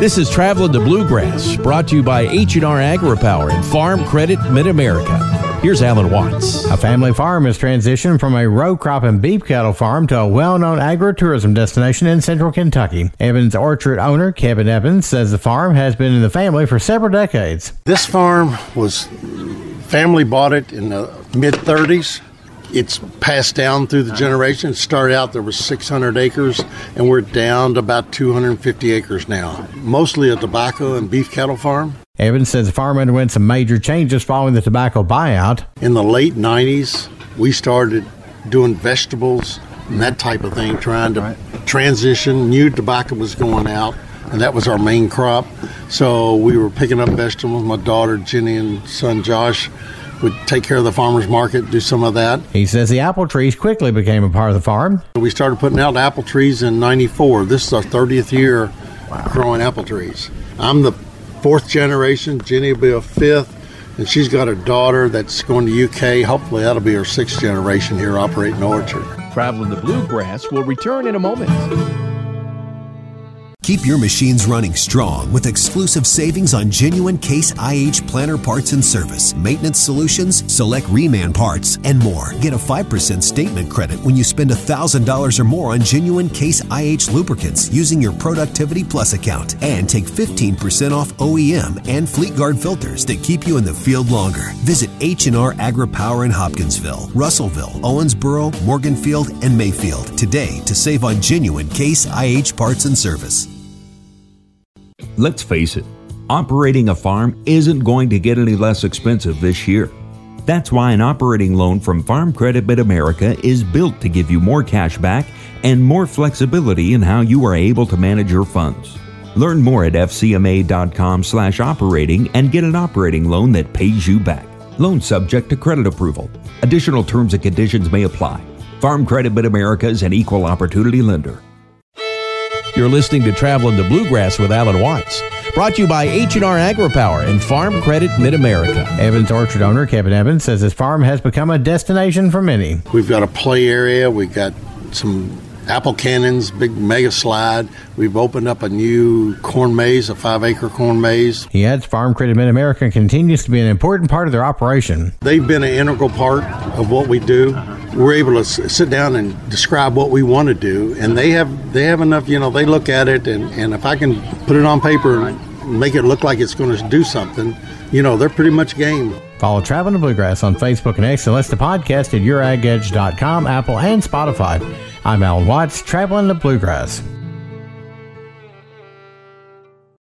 This is Traveling the Bluegrass, brought to you by H&R AgriPower and Farm Credit Mid-America. Here's Alan Watts. A family farm has transitioned from a row crop and beef cattle farm to a well-known agritourism destination in central Kentucky. Evans Orchard owner Kevin Evans says the farm has been in the family for several decades. This farm family bought it in the mid-30s. It's passed down through the generations. It started out there was 600 acres, and we're down to about 250 acres now. Mostly a tobacco and beef cattle farm. Evans says the farm underwent some major changes following the tobacco buyout. In the late 90s, we started doing vegetables and that type of thing, trying to transition. New tobacco was going out, and that was our main crop. So we were picking up vegetables. My daughter Jenny and son Josh would take care of the farmer's market, do some of that. He says the apple trees quickly became a part of the farm. We started putting out apple trees in 94. This is our 30th year growing apple trees. I'm the fourth generation. Jenny will be a fifth, and she's got a daughter that's going to UK. Hopefully that'll be her sixth generation here operating the orchard. Traveling the Bluegrass will return in a moment. Keep your machines running strong with exclusive savings on genuine Case IH planter parts and service, maintenance solutions, select reman parts, and more. Get a 5% statement credit when you spend $1,000 or more on genuine Case IH lubricants using your Productivity Plus account. And take 15% off OEM and Fleetguard filters that keep you in the field longer. Visit H&R AgriPower in Hopkinsville, Russellville, Owensboro, Morganfield, and Mayfield today to save on genuine Case IH parts and service. Let's face it, operating a farm isn't going to get any less expensive this year. That's why an operating loan from Farm Credit Mid-America is built to give you more cash back and more flexibility in how you are able to manage your funds. Learn more at fcma.com/operating and get an operating loan that pays you back. Loan subject to credit approval. Additional terms and conditions may apply. Farm Credit Mid-America is an equal opportunity lender. You're listening to Traveling the Bluegrass with Alan Watts, brought to you by H&R AgriPower and Farm Credit Mid-America. Evans Orchard owner Kevin Evans says his farm has become a destination for many. We've got a play area. We've got some apple cannons, big mega slide. We've opened up a new corn maze, a 5-acre corn maze. He adds Farm Credit Mid-America continues to be an important part of their operation. They've been an integral part of what we do. We're able to sit down and describe what we want to do, and they have enough, they look at it, and if I can put it on paper and make it look like it's going to do something, they're pretty much game. Follow Traveling the Bluegrass on Facebook and X, and listen to the podcast at YourAgEdge.com, Apple, and Spotify. I'm Alan Watts, Traveling the Bluegrass.